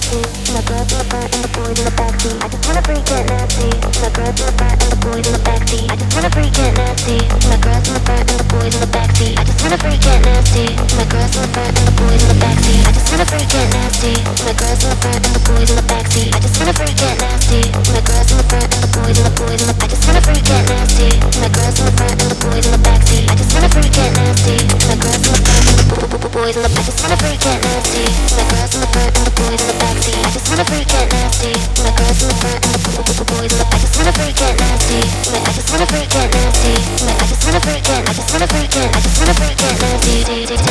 nasty. My girls in the front and the boys in the backseat. I just wanna freak get nasty. My girls in the front and the boys in the backseat. I just wanna freak get nasty. My girls in the front and the boys in the backseat. I just wanna freak get nasty. My girls in the front and the boys in the backseat. I just wanna freak get nasty. My girls in the front and the boys in the backseat. I just wanna freak get nasty. My girls in the front and the boys in the boys in the. I just wanna freak get nasty. My girls in the front and the boys in the backseat. I just wanna freak get nasty. My girls in the front and the boys in the. I just wanna freak get nasty. My girls in the front and the boys in the backseat. I just wanna freak get nasty. My girls in the front and the boys in the. I just wanna freak get nasty. I just wanna freak get nasty. I just wanna freak get. I just wanna freak get. I just wanna freak get nasty.